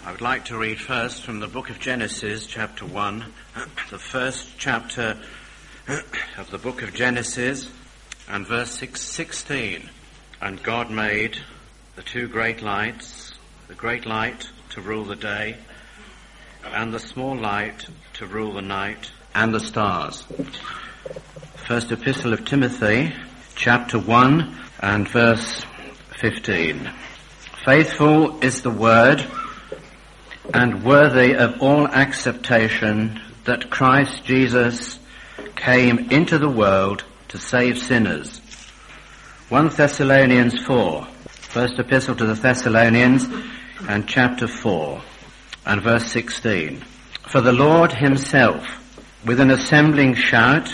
I would like to read first from the book of Genesis, chapter 1, the first chapter of the book of Genesis, and verse 16. And God made the two great lights, the great light to rule the day, and the small light to rule the night, and the stars. First epistle of Timothy, chapter 1, and verse 15. Faithful is the word, and worthy of all acceptation, that Christ Jesus came into the world to save sinners. 1 Thessalonians 4, first epistle to the Thessalonians, and chapter 4, and verse 16. For the Lord himself, with an assembling shout,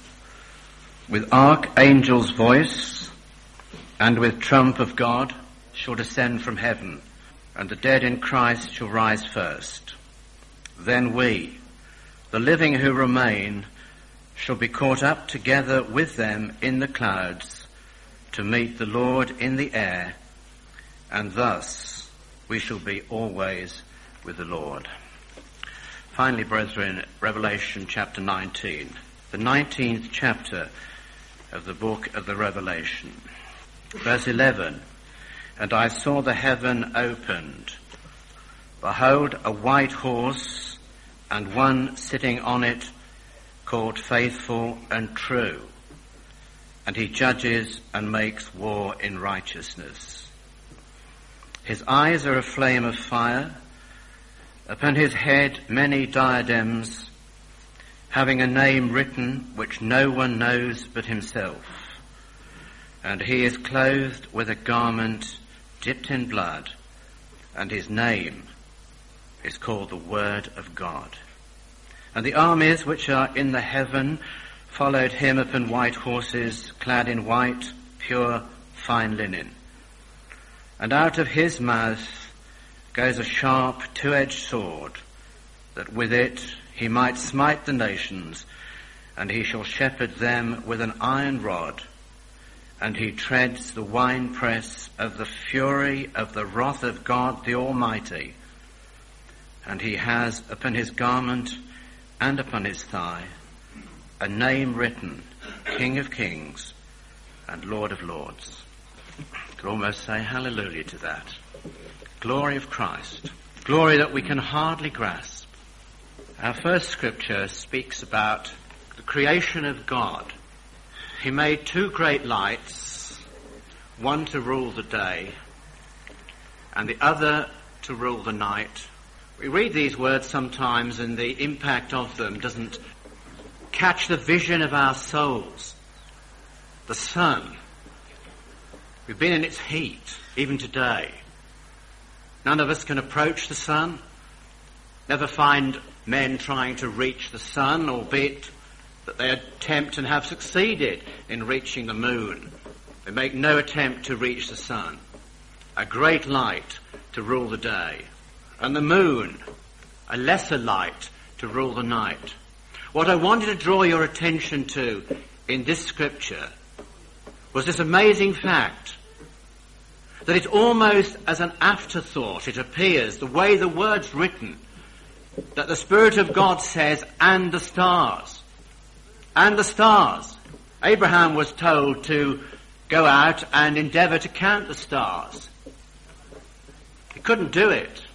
with archangel's voice, and with trump of God, shall descend from heaven, and the dead in Christ shall rise first. Then we, the living who remain, shall be caught up together with them in the clouds to meet the Lord in the air, and thus we shall be always with the Lord. Finally, brethren, Revelation chapter 19, the 19th chapter of the book of the Revelation. Verse 11. And I saw the heaven opened. Behold, a white horse, and one sitting on it, called Faithful and True. And he judges and makes war in righteousness. His eyes are a flame of fire. Upon his head many diadems, having a name written which no one knows but himself. And he is clothed with a garment dipped in blood, and his name is called the Word of God. And the armies which are in the heaven followed him upon white horses, clad in white, pure, fine linen. And out of his mouth goes a sharp, two-edged sword, that with it he might smite the nations, and he shall shepherd them with an iron rod, and he treads the winepress of the fury of the wrath of God the Almighty. And he has upon his garment and upon his thigh a name written, King of Kings and Lord of Lords. You could almost say hallelujah to that. Glory of Christ. Glory that we can hardly grasp. Our first scripture speaks about the creation of God. He made two great lights, one to rule the day and the other to rule the night. We read these words sometimes and the impact of them doesn't catch the vision of our souls. The sun. We've been in its heat, even today. None of us can approach the sun. Never find men trying to reach the sun, albeit that they attempt and have succeeded in reaching the moon. They make no attempt to reach the sun. A great light to rule the day. And the moon, a lesser light to rule the night. What I wanted to draw your attention to in this scripture was this amazing fact that it almost as an afterthought, it appears, the way the word's written, that the Spirit of God says, and the stars. And the stars. Abraham was told to go out and endeavour to count the stars. He couldn't do it.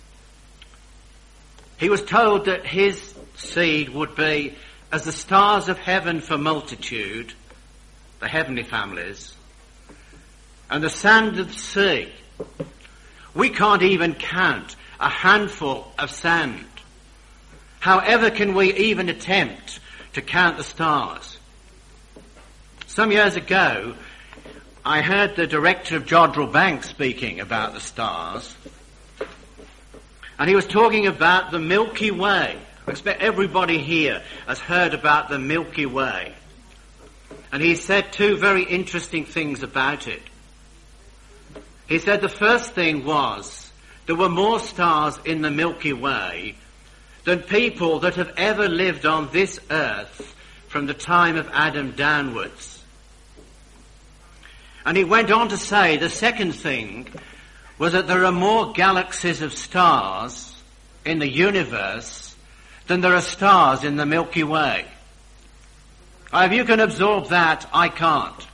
He was told that his seed would be as the stars of heaven for multitude, the heavenly families, and the sand of the sea. We can't even count a handful of sand. However can we even attempt to count the stars? Some years ago, I heard the director of Jodrell Bank speaking about the stars, and he was talking about the Milky Way. I expect everybody here has heard about the Milky Way. And he said two very interesting things about it. He said the first thing was there were more stars in the Milky Way than people that have ever lived on this earth from the time of Adam downwards. And he went on to say the second thing was that there are more galaxies of stars in the universe than there are stars in the Milky Way. If you can absorb that, I can't.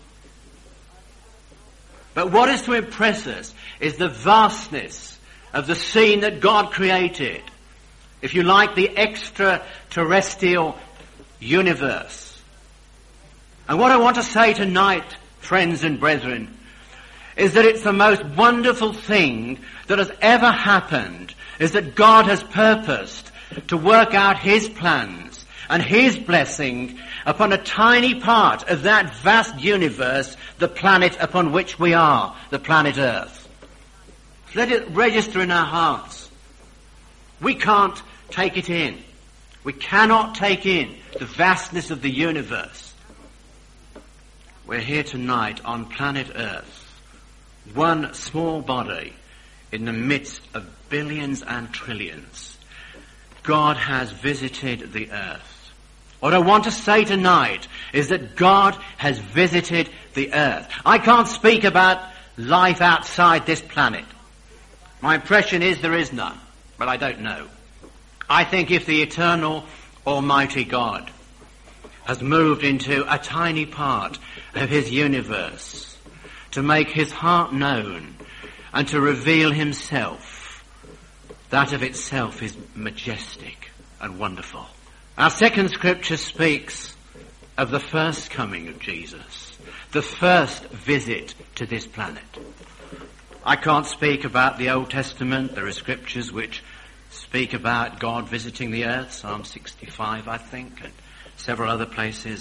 But what is to impress us is the vastness of the scene that God created. If you like, the extraterrestrial universe. And what I want to say tonight, friends and brethren, is that it's the most wonderful thing that has ever happened, is that God has purposed to work out his plans and his blessing upon a tiny part of that vast universe, the planet upon which we are, the planet Earth. Let it register in our hearts. We can't take it in. We cannot take in the vastness of the universe. We're here tonight on planet Earth, one small body in the midst of billions and trillions. God has visited the earth. What I want to say tonight is that God has visited the earth. I can't speak about life outside this planet. My impression is there is none, but I don't know. I think if the eternal Almighty God has moved into a tiny part of his universe to make his heart known and to reveal himself, that of itself is majestic and wonderful. Our second scripture speaks of the first coming of Jesus, the first visit to this planet. I can't speak about the Old Testament. There are scriptures which speak about God visiting the earth, Psalm 65, I think, and several other places.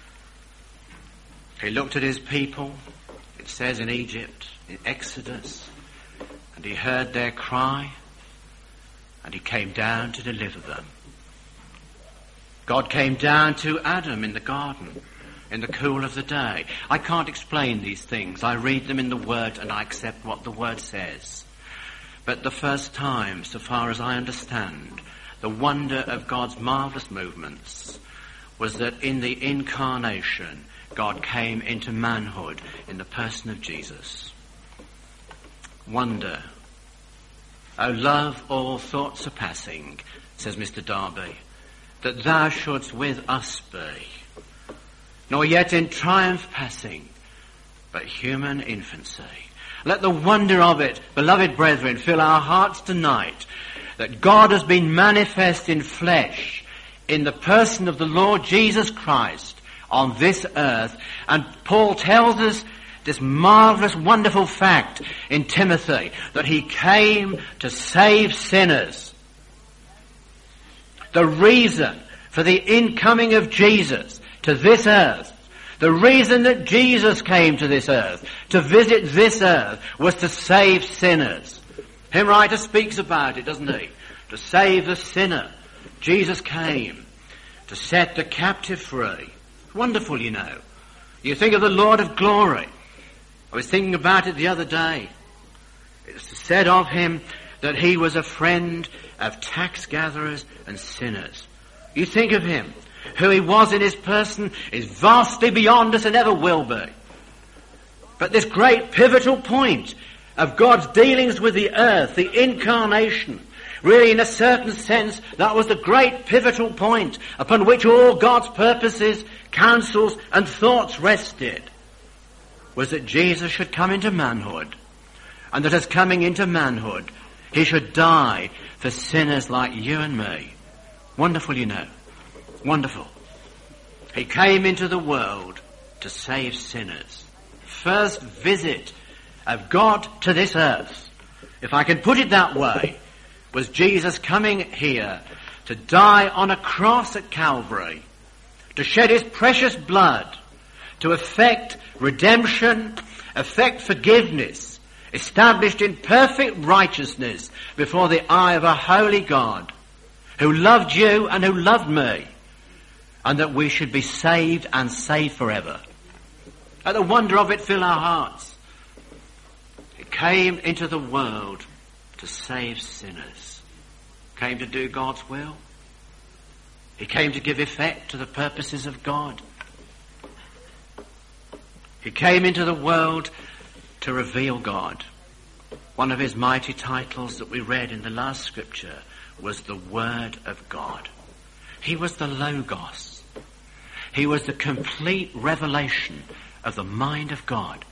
He looked at his people, it says in Egypt, in Exodus, and he heard their cry, and he came down to deliver them. God came down to Adam in the garden in the cool of the day. I can't explain these things. I read them in the Word and I accept what the Word says. But the first time, so far as I understand, the wonder of God's marvelous movements was that in the incarnation, God came into manhood in the person of Jesus. Wonder. O love, all thoughts are passing, says Mr. Darby, that thou shouldst with us be, nor yet in triumph passing, but human infancy. Let the wonder of it, beloved brethren, fill our hearts tonight, that God has been manifest in flesh in the person of the Lord Jesus Christ on this earth. And Paul tells us this marvelous, wonderful fact in Timothy, that he came to save sinners. The reason for the incoming of Jesus to this earth, the reason that Jesus came to this earth, to visit this earth, was to save sinners. Hymn writer speaks about it, doesn't he? To save the sinner. Jesus came to set the captive free. Wonderful, you know. You think of the Lord of glory. I was thinking about it the other day. It's said of him that he was a friend of tax gatherers and sinners. You think of him. Who he was in his person is vastly beyond us and ever will be. But this great pivotal point of God's dealings with the earth, the incarnation, really in a certain sense, that was the great pivotal point upon which all God's purposes, counsels and thoughts rested, was that Jesus should come into manhood, and that as coming into manhood, he should die for sinners like you and me. Wonderful, you know. Wonderful. He came into the world to save sinners. First visit of God to this earth, if I can put it that way, was Jesus coming here to die on a cross at Calvary, to shed his precious blood, to effect redemption, effect forgiveness, established in perfect righteousness before the eye of a holy God, who loved you and who loved me, and that we should be saved and saved forever. Let the wonder of it fill our hearts. He came into the world to save sinners. Came to do God's will. He came to give effect to the purposes of God. He came into the world to reveal God. One of his mighty titles that we read in the last scripture was the Word of God. He was the Logos. He was the complete revelation of the mind of God.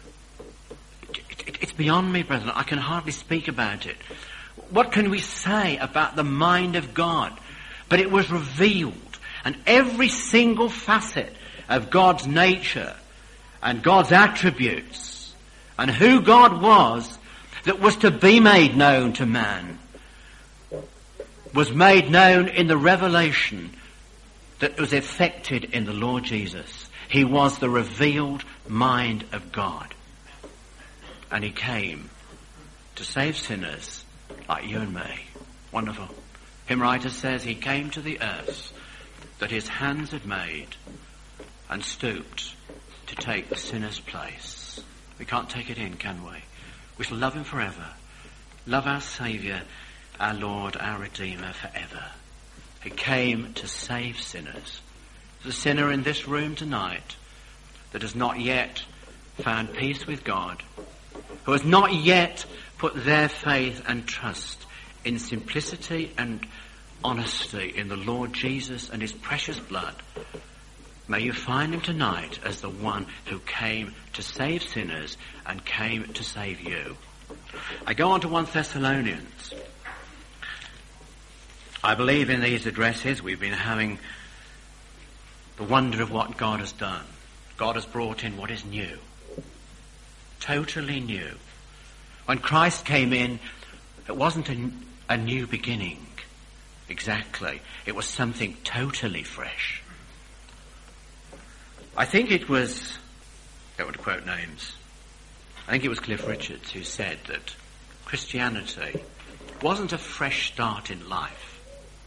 It's beyond me, brethren. I can hardly speak about it. What can we say about the mind of God? But it was revealed, and every single facet of God's nature and God's attributes and who God was that was to be made known to man was made known in the revelation that was effected in the Lord Jesus. He was the revealed mind of God. And he came to save sinners like you and me. Wonderful. Hymn writer says he came to the earth that his hands had made and stooped to take the sinner's place. We can't take it in, can we? We shall love him forever. Love our Saviour, our Lord, our Redeemer forever. He came to save sinners. The sinner in this room tonight that has not yet found peace with God, who has not yet put their faith and trust in simplicity and honesty in the Lord Jesus and his precious blood, may you find him tonight as the one who came to save sinners and came to save you. I go on to 1 Thessalonians. I believe in these addresses we've been having the wonder of what God has done. God has brought in what is new. Totally new. When Christ came in, it wasn't a new beginning. Exactly. It was something totally fresh. I think it was, I don't want to quote names, I think it was Cliff Richards who said that Christianity wasn't a fresh start in life.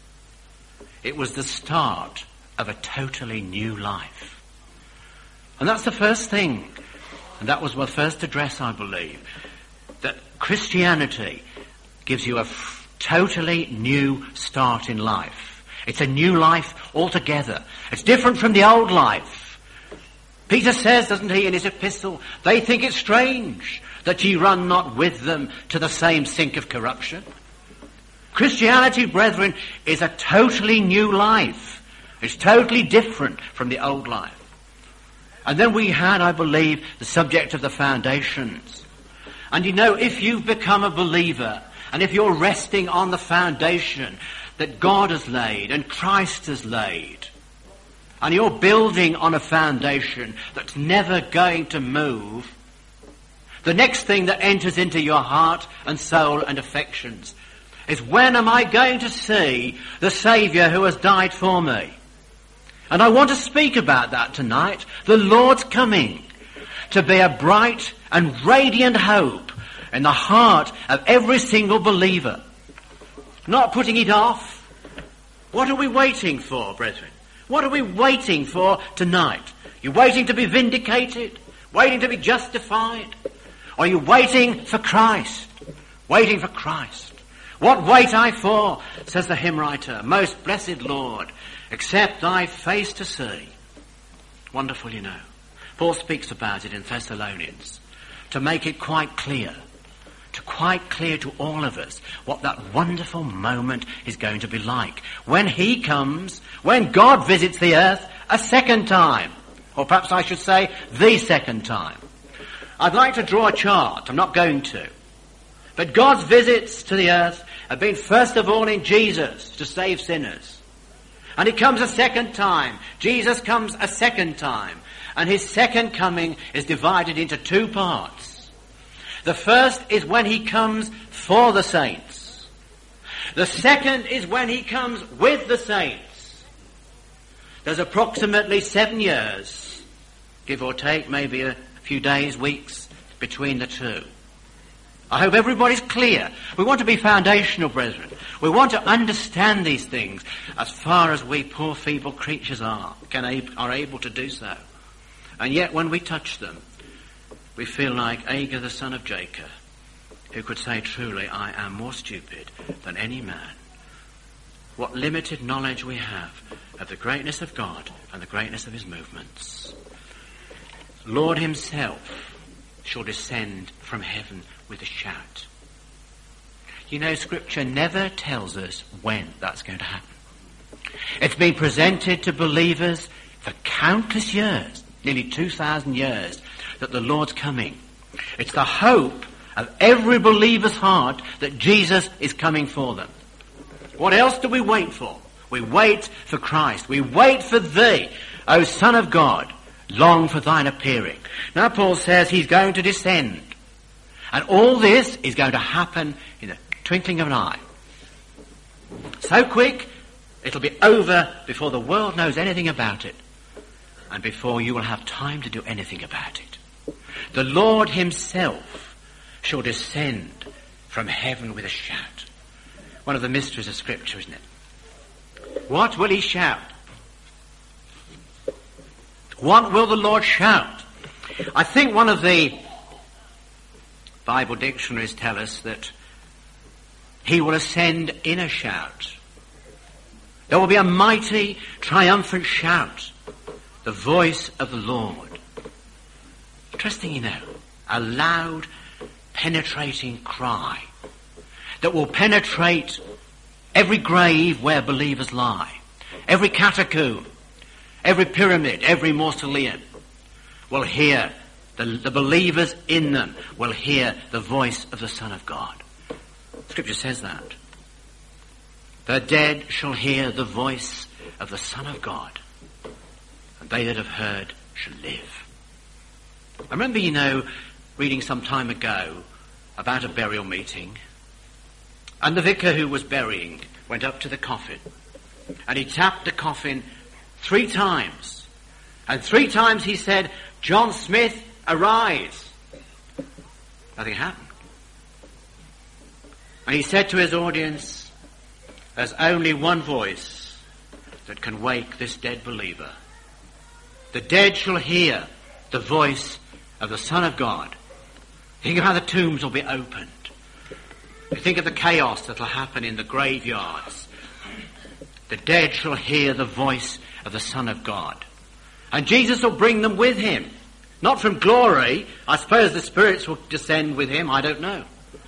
It was the start of a totally new life. And that's the first thing. And that was my first address, I believe. That Christianity gives you a totally new start in life. It's a new life altogether. It's different from the old life. Peter says, doesn't he, in his epistle, they think it strange that ye run not with them to the same sink of corruption. Christianity, brethren, is a totally new life. It's totally different from the old life. And then we had, I believe, the subject of the foundations. And you know, if you've become a believer, and if you're resting on the foundation that God has laid and Christ has laid, and you're building on a foundation that's never going to move, the next thing that enters into your heart and soul and affections is, when am I going to see the Saviour who has died for me? And I want to speak about that tonight. The Lord's coming to be a bright and radiant hope in the heart of every single believer. Not putting it off. What are we waiting for, brethren? What are we waiting for tonight? You waiting to be vindicated? Waiting to be justified? Or are you waiting for Christ? Waiting for Christ. What wait I for, says the hymn writer, most blessed Lord, except thy face to see. Wonderful, you know. Paul speaks about it in Thessalonians to make it quite clear to all of us what that wonderful moment is going to be like. When he comes, when God visits the earth a second time, or perhaps I should say the second time. I'd like to draw a chart. I'm not going to. But God's visits to the earth have been first of all in Jesus to save sinners. And he comes a second time. Jesus comes a second time. And his second coming is divided into two parts. The first is when he comes for the saints. The second is when he comes with the saints. There's approximately 7 years, give or take, maybe a few days, weeks, between the two. I hope everybody's clear. We want to be foundational, brethren. We want to understand these things as far as we poor feeble creatures are able to do so. And yet when we touch them, we feel like Agur the son of Jacob, who could say, truly, I am more stupid than any man. What limited knowledge we have of the greatness of God and the greatness of his movements. Lord himself shall descend from heaven with a shout. You know, Scripture never tells us when that's going to happen. It's been presented to believers for countless years, nearly 2,000 years, that the Lord's coming. It's the hope of every believer's heart that Jesus is coming for them. What else do we wait for? We wait for Christ. We wait for thee, O Son of God, long for thine appearing. Now Paul says he's going to descend. And all this is going to happen in the twinkling of an eye. So quick, it'll be over before the world knows anything about it, and before you will have time to do anything about it. The Lord himself shall descend from heaven with a shout. One of the mysteries of Scripture, isn't it? What will he shout? What will the Lord shout? I think one of the Bible dictionaries tell us that he will ascend in a shout. There will be a mighty, triumphant shout, the voice of the Lord. Interesting, you know, a loud, penetrating cry that will penetrate every grave where believers lie, every catacomb, every pyramid, every mausoleum will hear, the believers in them will hear the voice of the Son of God. Scripture says that. The dead shall hear the voice of the Son of God, and they that have heard shall live. I remember, you know, reading some time ago about a burial meeting, and the vicar who was burying went up to the coffin, and he tapped the coffin 3 times. And 3 times he said, "John Smith, arise." Nothing happened. And he said to his audience, "There's only one voice that can wake this dead believer. The dead shall hear the voice of the Son of God." Think of how the tombs will be opened. You think of the chaos that will happen in the graveyards. The dead shall hear the voice of the Son of God. And Jesus will bring them with him. Not from glory. I suppose the spirits will descend with him. I don't know.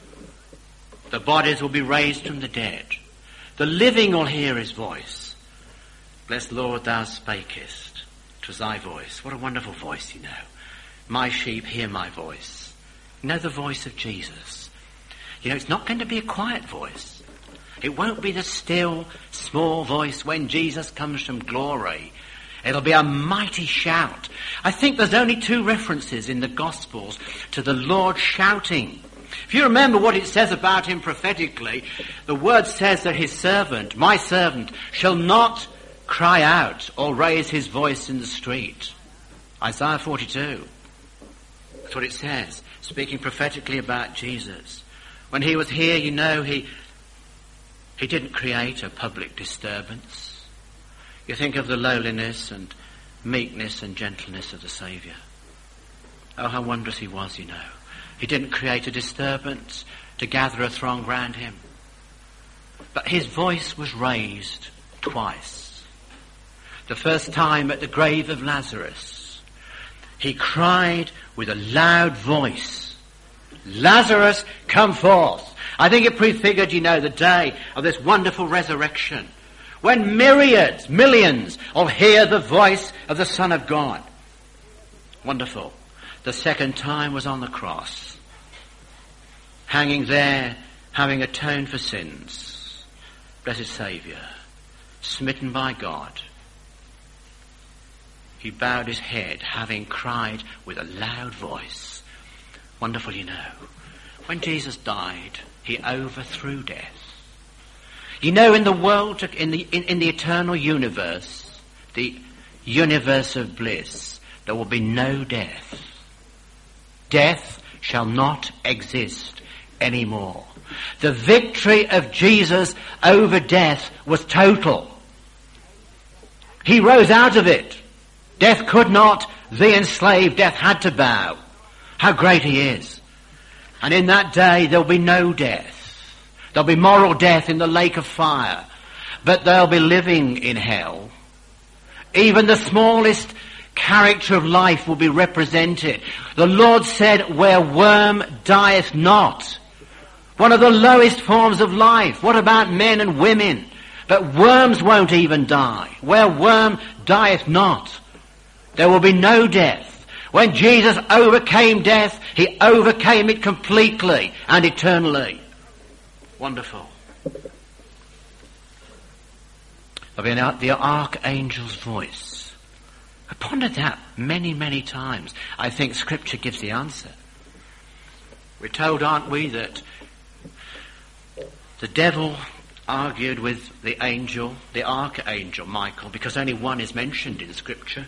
The bodies will be raised from the dead. The living will hear his voice. "Blessed Lord, thou spakest. 'Twas thy voice." What a wonderful voice, you know. "My sheep hear my voice." You know, the voice of Jesus. You know, it's not going to be a quiet voice. It won't be the still, small voice when Jesus comes from glory. It'll be a mighty shout. I think there's only 2 references in the Gospels to the Lord shouting. If you remember what it says about him prophetically, the word says that his servant, my servant, shall not cry out or raise his voice in the street. Isaiah 42. That's what it says, speaking prophetically about Jesus. When he was here, you know, he didn't create a public disturbance. You think of the lowliness and meekness and gentleness of the Saviour. Oh, how wondrous he was, you know. He didn't create a disturbance to gather a throng round him. But his voice was raised twice. The first time at the grave of Lazarus, he cried with a loud voice, "Lazarus, come forth." I think it prefigured, you know, the day of this wonderful resurrection, when myriads, millions will hear the voice of the Son of God. Wonderful. The second time was on the cross, hanging there, having atoned for sins. Blessed Saviour, smitten by God. He bowed his head, having cried with a loud voice. Wonderful, you know. When Jesus died, he overthrew death. You know, in the world, in the eternal universe, the universe of bliss, there will be no death. Death shall not exist anymore. The victory of Jesus over death was total. He rose out of it. Death could not re-enslave. Death had to bow. How great he is. And in that day there'll be no death. There'll be moral death in the lake of fire. But they'll be living in hell. Even the smallest character of life will be represented. The Lord said, where worm dieth not. One of the lowest forms of life. What about men and women? But worms won't even die. Where worm dieth not. There will be no death. When Jesus overcame death, he overcame it completely and eternally. Wonderful. The archangel's voice. I pondered that many, many times. I think Scripture gives the answer. We're told, aren't we, that the devil argued with the angel, the archangel Michael, because only one is mentioned in Scripture,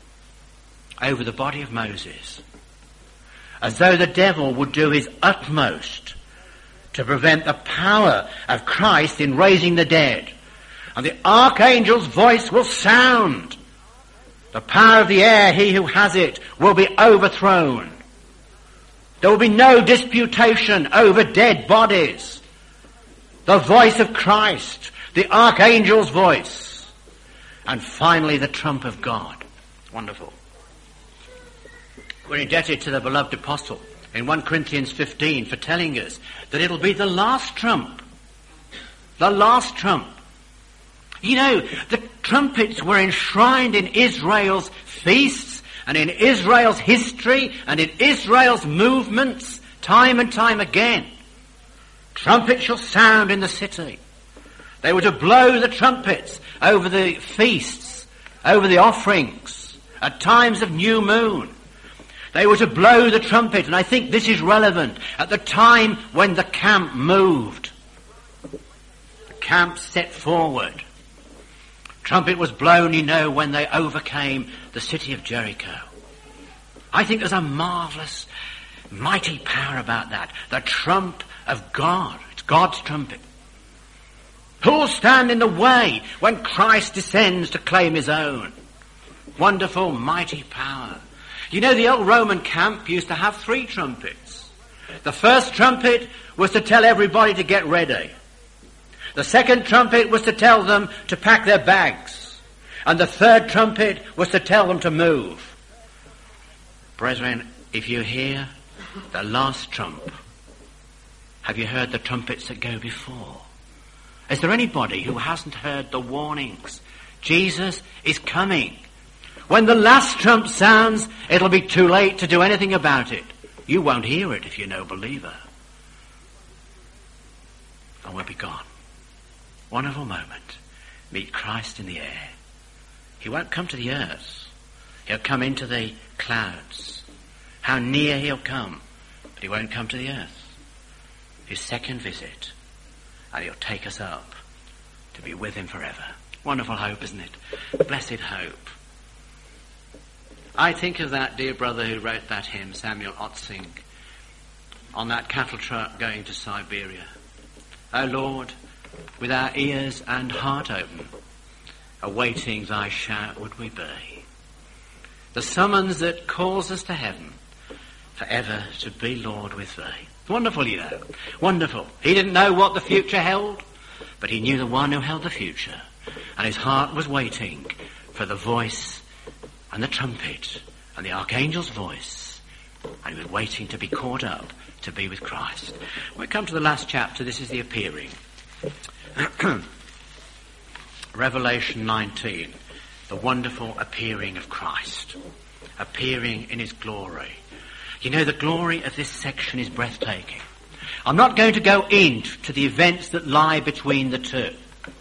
over the body of Moses, as though the devil would do his utmost to prevent the power of Christ in raising the dead. And the archangel's voice will sound. The power of the air, he who has it, will be overthrown. There will be no disputation over dead bodies. The voice of Christ, the archangel's voice, and finally the trump of God. Wonderful. We're indebted to the beloved apostle in 1 Corinthians 15 for telling us that it'll be the last trump. The last trump. You know, the trumpets were enshrined in Israel's feasts and in Israel's history and in Israel's movements time and time again. Trumpets shall sound in the city. They were to blow the trumpets over the feasts, over the offerings, at times of new moon. They were to blow the trumpet, and I think this is relevant, at the time when the camp moved. The camp set forward. Trumpet was blown, you know, when they overcame the city of Jericho. I think there's a marvelous, mighty power about that. The trump of God. It's God's trumpet. Who'll stand in the way when Christ descends to claim his own? Wonderful, mighty power. You know, the old Roman camp used to have 3 trumpets. The first trumpet was to tell everybody to get ready. The second trumpet was to tell them to pack their bags. And the third trumpet was to tell them to move. Brethren, if you hear the last trump, have you heard the trumpets that go before? Is there anybody who hasn't heard the warnings? Jesus is coming. When the last trump sounds, it'll be too late to do anything about it. You won't hear it if you're no believer. And we'll be gone. Wonderful moment. Meet Christ in the air. He won't come to the earth. He'll come into the clouds. How near he'll come. But he won't come to the earth. His second visit. And he'll take us up to be with him forever. Wonderful hope, isn't it? Blessed hope. I think of that dear brother who wrote that hymn, Samuel Otzing, on that cattle truck going to Siberia. O Lord, with our ears and heart open, awaiting thy shout would we be. The summons that calls us to heaven, forever to be Lord with thee. Wonderful, you know. Wonderful. He didn't know what the future held, but he knew the one who held the future. And his heart was waiting for the voice and the trumpet and the archangel's voice. And he was waiting to be caught up to be with Christ. When we come to the last chapter, this is the appearing. Revelation 19, the wonderful appearing of Christ. Appearing in his glory. You know, the glory of this section is breathtaking. I'm not going to go into the events that lie between the two.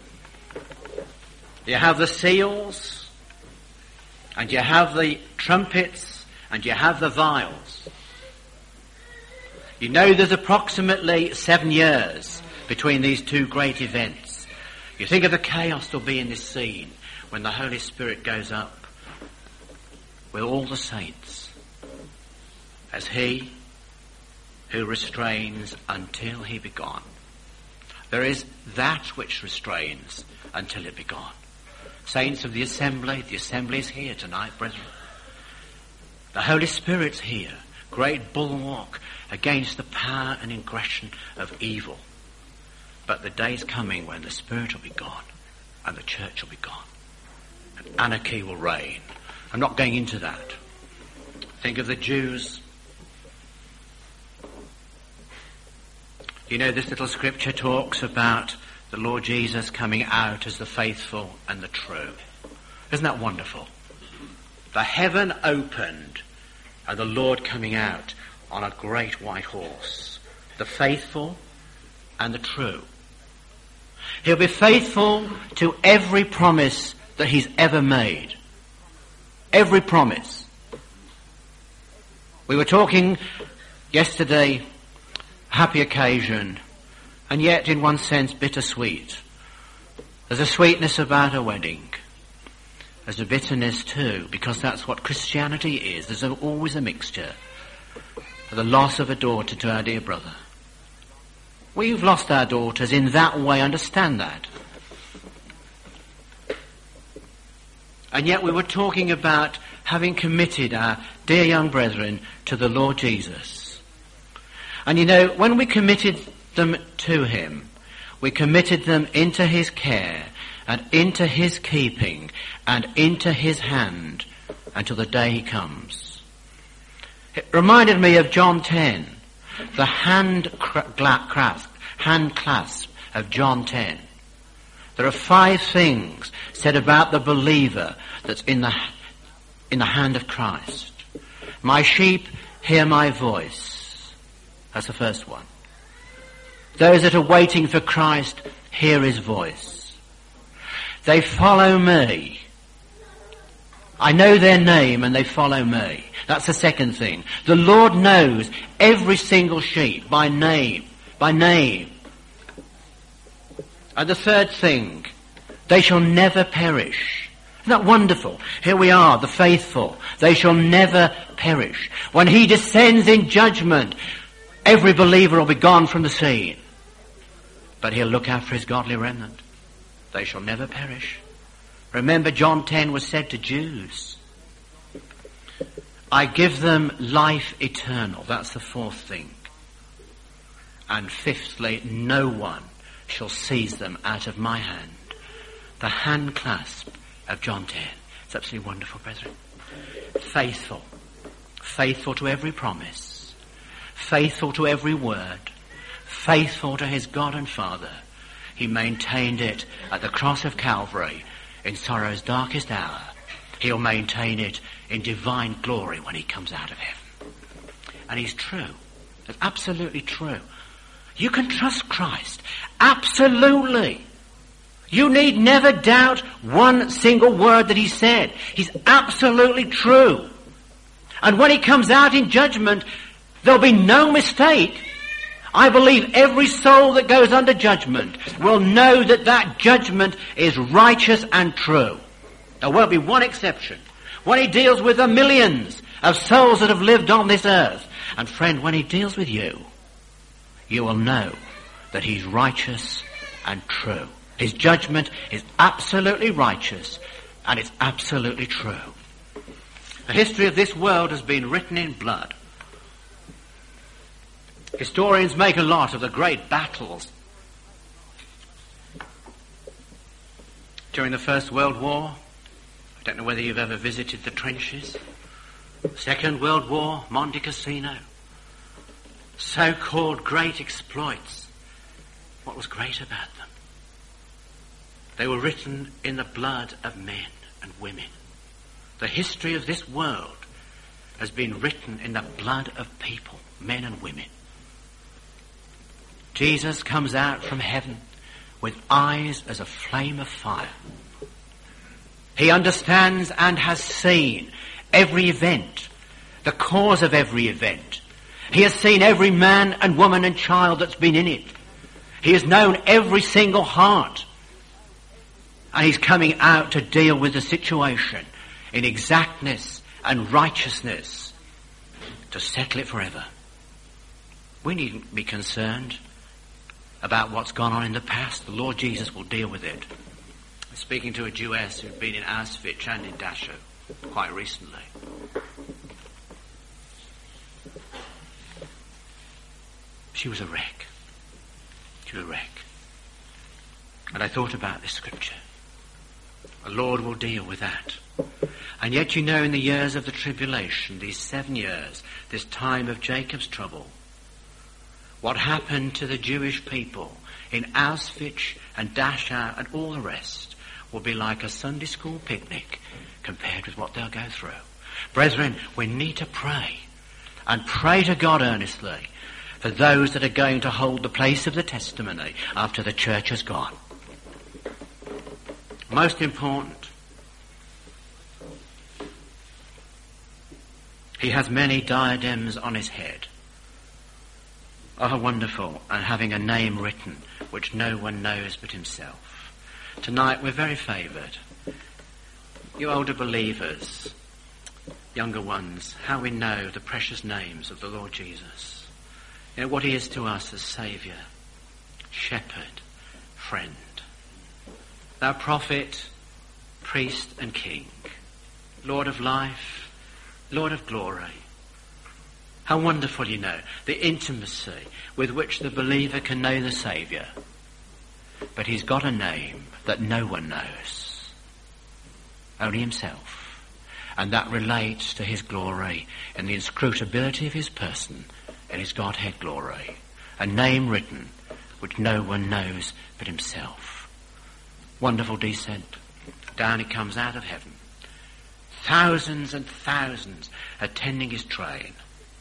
You have the seals, and you have the trumpets, and you have the vials. You know there's approximately 7 years between these two great events. You think of the chaos there'll be in this scene when the Holy Spirit goes up with all the saints as he who restrains until he be gone. There is that which restrains until it be gone. Saints of the assembly is here tonight, brethren. The Holy Spirit's here, great bulwark against the power and aggression of evil. But the day's coming when the Spirit will be gone and the church will be gone. And anarchy will reign. I'm not going into that. Think of the Jews. You know, this little scripture talks about the Lord Jesus coming out as the faithful and the true. Isn't that wonderful? The heaven opened and the Lord coming out on a great white horse. The faithful and the true. He'll be faithful to every promise that he's ever made. Every promise. We were talking yesterday, happy occasion, and yet in one sense bittersweet. There's a sweetness about a wedding. There's a bitterness too, because that's what Christianity is. There's always a mixture. The loss of a daughter to our dear brother. We've lost our daughters in that way, understand that. And yet we were talking about having committed our dear young brethren to the Lord Jesus. And you know, when we committed them to him, we committed them into his care and into his keeping and into his hand until the day he comes. It reminded me of John 10, the hand clasp of John 10. There are 5 things said about the believer that's in the hand of Christ. My sheep hear my voice. That's the first one. Those that are waiting for Christ hear his voice. They follow me. I know their name and they follow me. That's the second thing. The Lord knows every single sheep by name. By name. And the third thing, they shall never perish. Isn't that wonderful? Here we are, the faithful. They shall never perish. When he descends in judgment, every believer will be gone from the scene. But he'll look after his godly remnant. They shall never perish. Remember, John 10 was said to Jews. I give them life eternal. That's the fourth thing. And fifthly, no one shall seize them out of my hand. The hand clasp of John 10. It's absolutely wonderful, brethren. Faithful. Faithful to every promise. Faithful to every word. Faithful to his God and Father. He maintained it at the cross of Calvary in sorrow's darkest hour. He'll maintain it in divine glory when he comes out of heaven. And he's true. It's absolutely true. You can trust Christ. Absolutely. You need never doubt one single word that he said. He's absolutely true. And when he comes out in judgment, there'll be no mistake. I believe every soul that goes under judgment will know that that judgment is righteous and true. There won't be one exception. When he deals with the millions of souls that have lived on this earth, and friend, when he deals with you, you will know that he's righteous and true. His judgment is absolutely righteous and it's absolutely true. The history of this world has been written in blood. Historians make a lot of the great battles. During the First World War, I don't know whether you've ever visited the trenches. Second World War, Monte Cassino. So-called great exploits. What was great about them? They were written in the blood of men and women. The history of this world has been written in the blood of people, men and women. Jesus comes out from heaven with eyes as a flame of fire. He understands and has seen every event, the cause of every event. He has seen every man and woman and child that's been in it. He has known every single heart. And he's coming out to deal with the situation in exactness and righteousness to settle it forever. We needn't be concerned about what's gone on in the past. The Lord Jesus will deal with it. I'm speaking to a Jewess who'd been in Auschwitz and in Dachau quite recently. She was a wreck. She was a wreck. And I thought about this scripture. The Lord will deal with that. And yet, you know, in the years of the tribulation, these 7 years, this time of Jacob's trouble, what happened to the Jewish people in Auschwitz and Dachau and all the rest will be like a Sunday school picnic compared with what they'll go through. Brethren, we need to pray, and pray to God earnestly for those that are going to hold the place of the testimony after the church has gone. Most important, he has many diadems on his head. Oh, wonderful, and having a name written which no one knows but himself. Tonight we're very favoured. You older believers, younger ones, how we know the precious names of the Lord Jesus. You know what he is to us as Saviour, Shepherd, Friend. Thou prophet, priest and king, Lord of life, Lord of glory. How wonderful, you know, the intimacy with which the believer can know the Saviour. But he's got a name that no one knows, only himself. And that relates to his glory and the inscrutability of his person and his Godhead glory. A name written which no one knows but himself. Wonderful descent. Down he comes out of heaven. Thousands and thousands attending his train.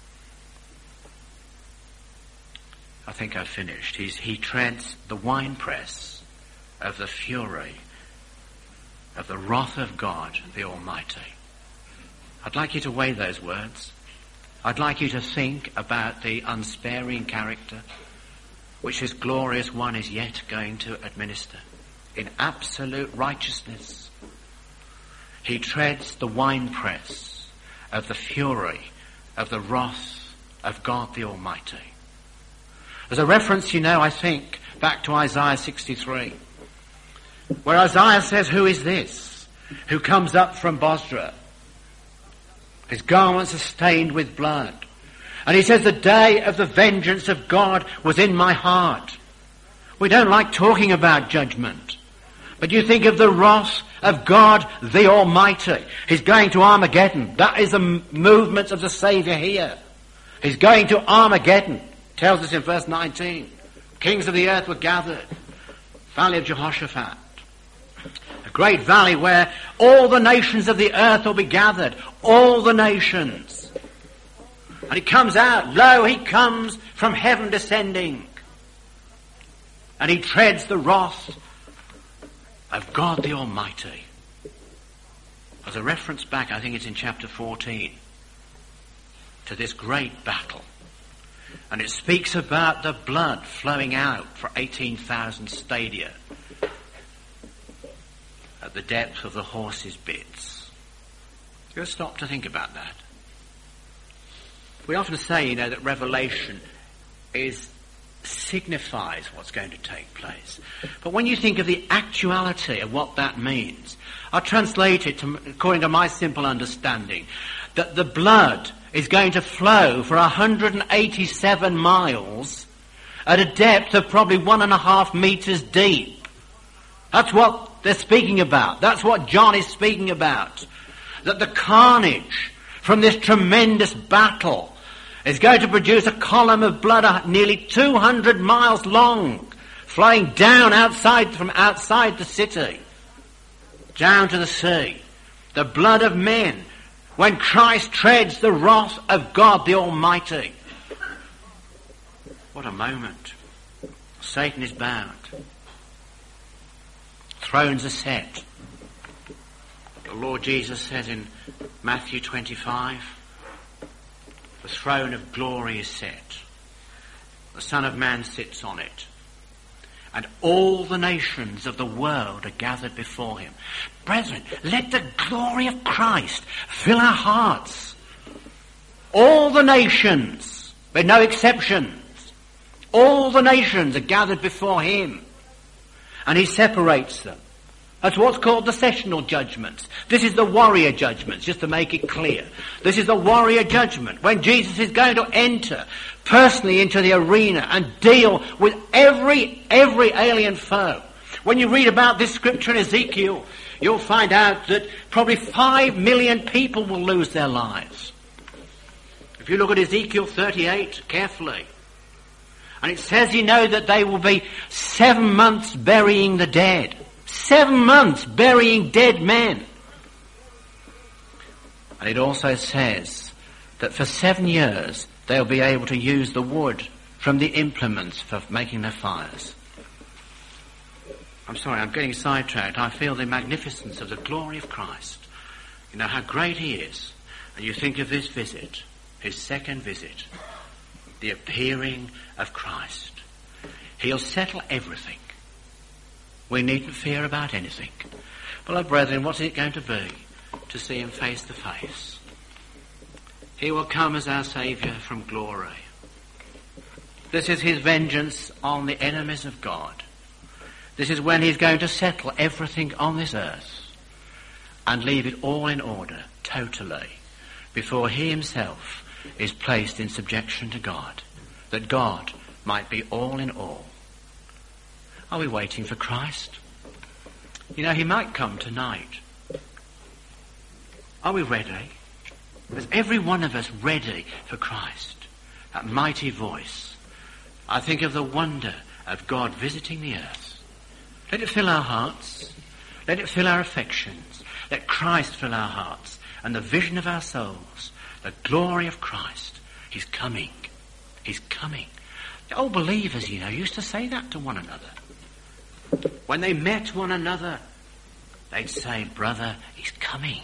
I think I've finished. He treads the winepress of the fury of the wrath of God the Almighty. I'd like you to weigh those words. I'd like you to think about the unsparing character which this glorious one is yet going to administer in absolute righteousness. He treads the winepress of the fury of the wrath of God the Almighty. There's a reference, you know, I think, back to Isaiah 63, where Isaiah says, who is this who comes up from Bozrah? His garments are stained with blood. And he says, the day of the vengeance of God was in my heart. We don't like talking about judgment. But you think of the wrath of God the Almighty. He's going to Armageddon. That is the movement of the Saviour here. He's going to Armageddon. Tells us in verse 19. Kings of the earth were gathered. Valley of Jehoshaphat. A great valley where all the nations of the earth will be gathered. All the nations. And he comes out. Lo, he comes from heaven descending. And he treads the wrath of God the Almighty. There's a reference back, I think it's in chapter 14, to this great battle. And it speaks about the blood flowing out for 18,000 stadia at the depth of the horse's bits. You ever stop to think about that? We often say, you know, that Revelation signifies what's going to take place. But when you think of the actuality of what that means, I'll translate it according to my simple understanding, that the blood is going to flow for 187 miles at a depth of probably 1.5 meters deep. That's what they're speaking about. That's what John is speaking about. That the carnage from this tremendous battle is going to produce a column of blood nearly 200 miles long, flowing down from outside the city, down to the sea. The blood of men, when Christ treads the wrath of God the Almighty. What a moment. Satan is bound. Thrones are set. The Lord Jesus says in Matthew 25, the throne of glory is set. The Son of Man sits on it. And all the nations of the world are gathered before him. Brethren, let the glory of Christ fill our hearts. All the nations, with no exceptions, all the nations are gathered before him. And he separates them. That's what's called the sessional judgments. This is the warrior judgments, just to make it clear. This is the warrior judgment, when Jesus is going to enter personally into the arena and deal with every alien foe, When you read about this scripture in Ezekiel, you'll find out that probably 5 million people will lose their lives. If you look at Ezekiel 38 carefully, and it says, that they will be 7 months burying the dead. 7 months burying dead men. And it also says that for 7 years they'll be able to use the wood from the implements for making their fires. I'm sorry, I'm getting sidetracked. I feel the magnificence of the glory of Christ. You know how great he is. And you think of this visit, his second visit, the appearing of Christ. He'll settle everything. We needn't fear about anything. Beloved brethren, what's it going to be to see him face to face? He will come as our Saviour from glory. This is his vengeance on the enemies of God. This is when he's going to settle everything on this earth and leave it all in order, totally, before he himself is placed in subjection to God, that God might be all in all. Are we waiting for Christ? He might come tonight. Are we ready? Is every one of us ready for Christ? That mighty voice. I think of the wonder of God visiting the earth. Let it fill our hearts. Let it fill our affections. Let Christ fill our hearts and the vision of our souls. The glory of Christ. He's coming. He's coming. The old believers, used to say that to one another. When they met one another, they'd say, brother, he's coming.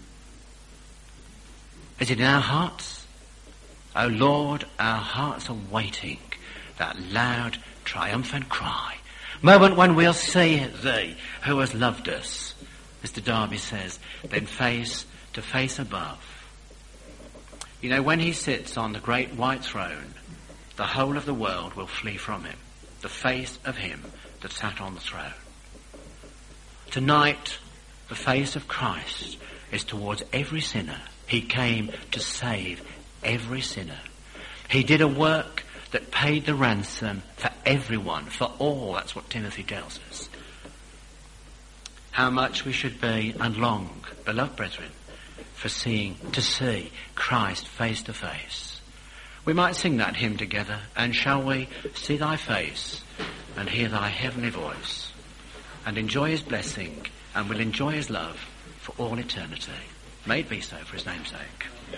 Is it in our hearts? Oh Lord, our hearts are waiting that loud, triumphant cry. Moment when we'll see thee who has loved us, Mr. Darby says, then face to face above. When he sits on the great white throne, the whole of the world will flee from him, the face of him that sat on the throne. Tonight, the face of Christ is towards every sinner. He came to save every sinner. He did a work that paid the ransom for everyone, for all. That's what Timothy tells us. How much we should be and long, beloved brethren, to see Christ face to face. We might sing that hymn together, and shall we see thy face and hear thy heavenly voice and enjoy his blessing, and will enjoy his love for all eternity. May it be so for his name's sake.